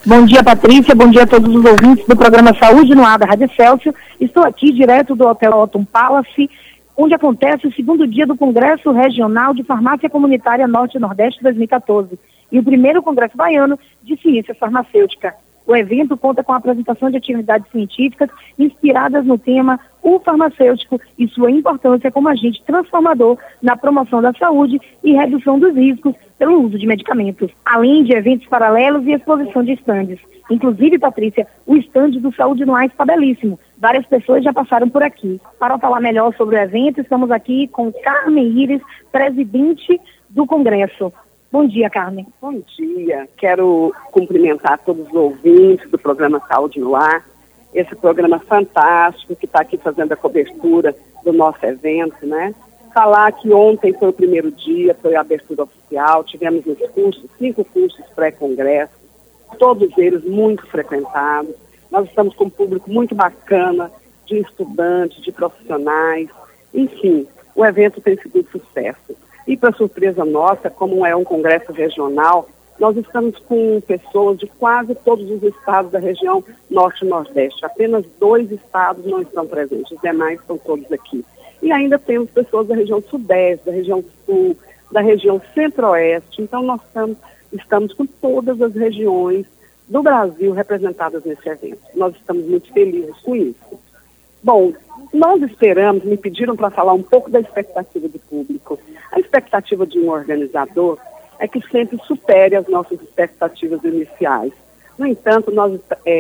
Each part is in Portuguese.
Bom dia, Patrícia. Bom dia a todos os ouvintes do programa Saúde no Ar da Rádio Excelsior. Estou aqui direto do Hotel Autumn Palace, onde acontece o segundo dia do Congresso Regional de Farmácia Comunitária Norte e Nordeste 2014 e o primeiro Congresso Baiano de Ciência Farmacêutica. O evento conta com a apresentação de atividades científicas inspiradas no tema O Farmacêutico e sua importância como agente transformador na promoção da saúde e redução dos riscos pelo uso de medicamentos, além de eventos paralelos e exposição de estandes. Inclusive, Patrícia, o estande do Saúde no Ar está belíssimo. Várias pessoas já passaram por aqui. Para falar melhor sobre o evento, estamos aqui com Carmen Iris, presidente do Congresso. Bom dia, Carmen. Bom dia. Quero cumprimentar todos os ouvintes do programa Saúde no Ar, esse programa fantástico que está aqui fazendo a cobertura do nosso evento, né? Falar que ontem foi o primeiro dia, foi a abertura oficial, tivemos os cursos, 5 cursos pré-congresso, todos eles muito frequentados. Nós estamos com um público muito bacana, de estudantes, de profissionais, enfim, o evento tem sido um sucesso. E para surpresa nossa, como é um congresso regional, nós estamos com pessoas de quase todos os estados da região Norte e Nordeste. Apenas 2 estados não estão presentes, os demais estão todos aqui. E ainda temos pessoas da região Sudeste, da região Sul, da região Centro-Oeste. Então nós estamos com todas as regiões do Brasil representadas nesse evento. Nós estamos muito felizes com isso. Bom, nós esperamos, me pediram para falar um pouco da expectativa do público. A expectativa de um organizador é que sempre supere as nossas expectativas iniciais. No entanto, nós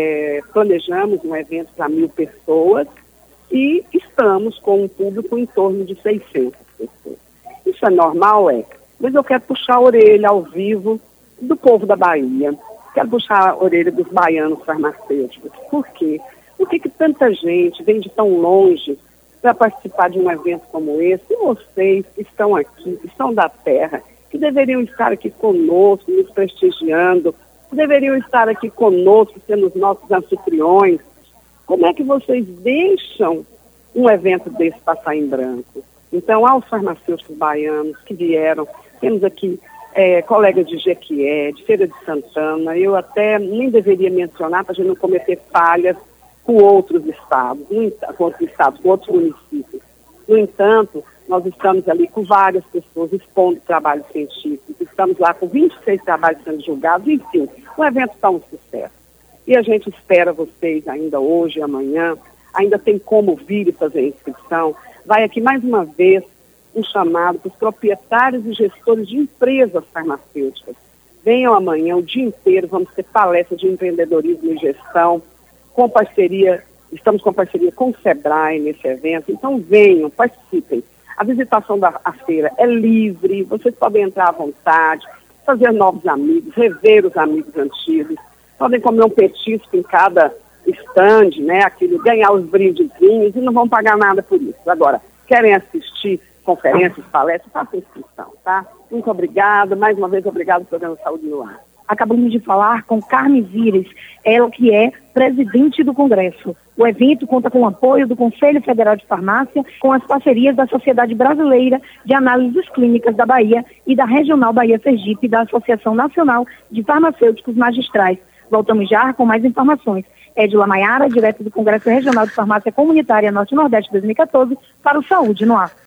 planejamos um evento para 1.000 pessoas e estamos com um público em torno de 600 pessoas. Isso é normal, mas eu quero puxar a orelha ao vivo do povo da Bahia. Quero puxar a orelha dos baianos farmacêuticos. Por quê? Por que tanta gente vem de tão longe para participar de um evento como esse? E vocês que estão aqui, que são da terra, que deveriam estar aqui conosco, nos prestigiando, que deveriam estar aqui conosco, sendo os nossos anfitriões. Como é que vocês deixam um evento desse passar em branco? Então, aos farmacêuticos baianos que vieram, temos aqui colegas de Jequié, de Feira de Santana, eu até nem deveria mencionar para a gente não cometer falhas com outros estados, com outros municípios. No entanto, nós estamos ali com várias pessoas expondo trabalhos científicos, estamos lá com 26 trabalhos sendo julgados, enfim, o evento está um sucesso. E a gente espera vocês ainda hoje e amanhã, ainda tem como vir e fazer a inscrição. Vai aqui mais uma vez um chamado para os proprietários e gestores de empresas farmacêuticas. Venham amanhã, o dia inteiro, vamos ter palestra de empreendedorismo e gestão, estamos com parceria com o Sebrae nesse evento, então venham, participem. A visitação da feira é livre, vocês podem entrar à vontade, fazer novos amigos, rever os amigos antigos, podem comer um petisco em cada estande, né, ganhar os brindezinhos e não vão pagar nada por isso. Agora, querem assistir conferências, palestras, façam inscrição, tá? Muito obrigada, mais uma vez obrigado pelo programa Saúde no Ar. Acabamos de falar com Carmen Iris, ela que é presidente do Congresso. O evento conta com o apoio do Conselho Federal de Farmácia, com as parcerias da Sociedade Brasileira de Análises Clínicas da Bahia e da Regional Bahia Sergipe e da Associação Nacional de Farmacêuticos Magistrais. Voltamos já com mais informações. Edila Maiara, direto do Congresso Regional de Farmácia Comunitária Norte e Nordeste 2014, para o Saúde no Ar.